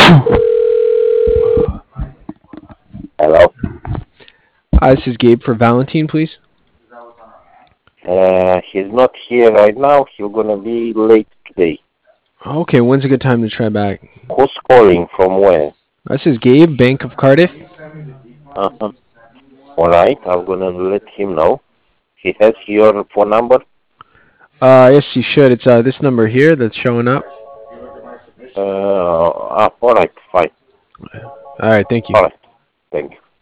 Hello. This is Gabe for Valentine, please. He's not here right now. He's gonna be late today. Okay, when's a good time to try back? Who's calling from where? This is Gabe, Bank of Cardiff. Uh-huh. All right. I'm gonna let him know. He has your phone number. Yes, you should. It's this number here that's showing up. All right. Fine. All right, thank you. All right. Thank you.